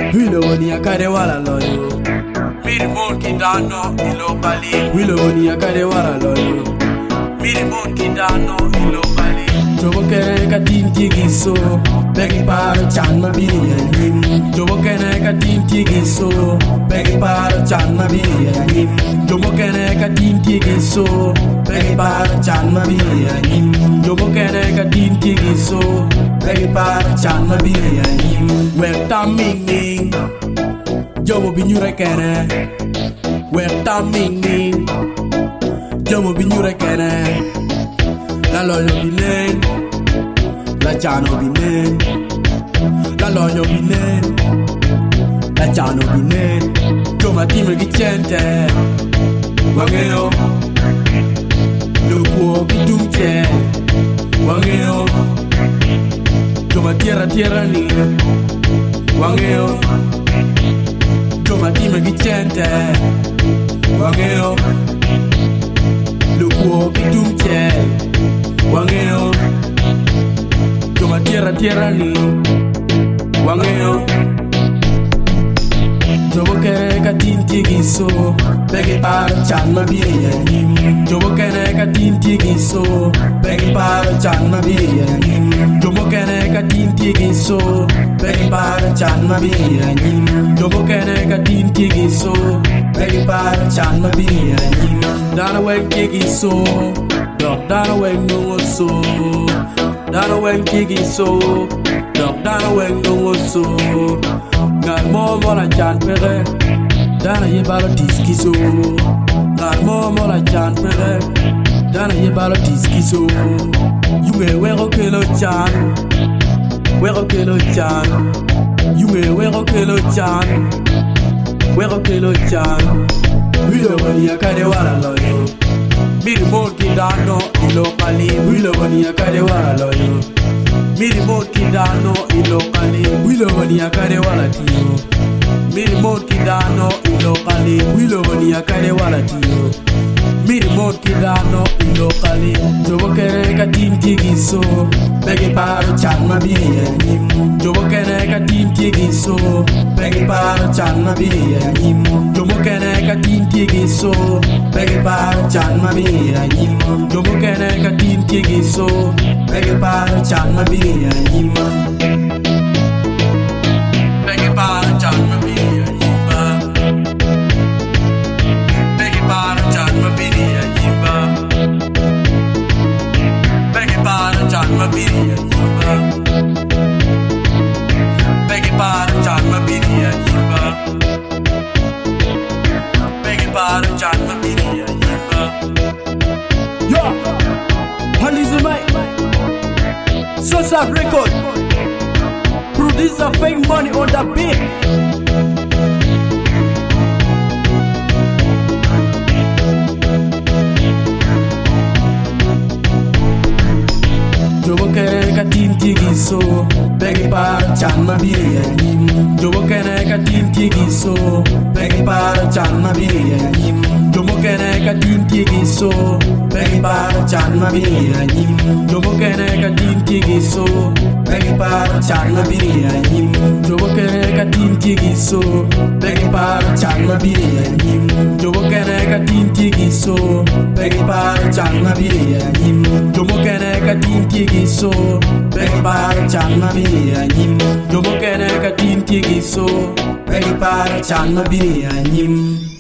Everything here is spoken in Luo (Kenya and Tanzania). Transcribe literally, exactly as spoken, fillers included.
Wilo woni akade wala loyo. Miri mon kidano ilokali. Wilo woni akade wala loyo. Miri mon kidano ilokali. Jobo kene ka tin tigi so. Begi paro chan ma bini yim. Jobo kene ka tin tigi so. Begi paro chan ma bini yim. Jobo kene ka tin tigi so. Begi paro chan ma bini yim. Jobo kene ka tin tigi so. Begi paro chan ma bini yim. Wek tam ming ming. Jobo binyure kene. Wek tam ming ming. Jobo binyure kene. La loyo binen. La chano binen. La loyo binen. La chano binen. Joma time gichente. Wangeo. Lukuo bidumche. Wangeo. Joma tierra tierra ni. Wangeo. Joma time gichente. Wangeo. Lukuo bidumche. Wangeo. Joma tierra tierra ni. Wangeo. Jobo kene ka tin tigi so. Begi paro chan ma bini yim. Jobo kene ka tin tigi so. Begi paro chan ma bini yim. Jobo kene ka tin tigi so. Begi paro chan ma bini yim. Jobo kene ka tin tigi so. Begi paro chan ma bini yim. Dana wek tigi so. Dok dana wek nungo so. Dana wek tigi so. Dok dana wek nungo so. Ngal mo mo la chan pere. Dana ye balo diski so. Ngal mo mo la chan pere. Dana ye balo diski so. Yunge wero kelo chan. Wero kelo chan. Yunge wero kelo chan. Wero kelo chan. Wilo wani akade wala loyo. Miri mon kidano ilokali. Wilo wani akade wala loyo. Miri mon kidano ilokali. Wilo wani akade wala tiyo. Miri mon kidano ilokali. Wilo wani akade wala tiyo. Miri mon kidano ilokali. Jobo kene ka tin tigi so. Begi paro chan ma bini yim. Jobo kene ka tin tigi so. Begi paro chan ma bini yim. Jobo kene ka tin tigi so. Begi paro chan ma bini yim. Jobo kene ka tin tigi so. Begi paro chan ma bini yim. Begi paro chan ma bini yim. Begi paro chan ma bini yim. Begi paro chan ma bini yim. Begi paro chan ma bini yim. Begi paro chan ma bini yim. Yo, Halizumai, Sosa Record, producer Fake Money on the beat. Jobo kene ka tin tigi so. Begi paro chan ma bini yim. Jobo kene ka tin tigi so. Begi paro chan ma bini yim. Jobo kene ka tin tigi so. Begi paro chan ma bini yim. Jobo kene ka tin tigi so. Begi paro chan ma bini yim. Jobo kene ka tin tigi so. Begi paro chan ma bini yim. Jobo kene ka tin tigi so. Begi paro chan ma bini yim. Jobo kene ka tin tigi so. Begi paro chan ma bini yim. Jobo kene ka tin tigi so. Begi paro chan ma bini yim.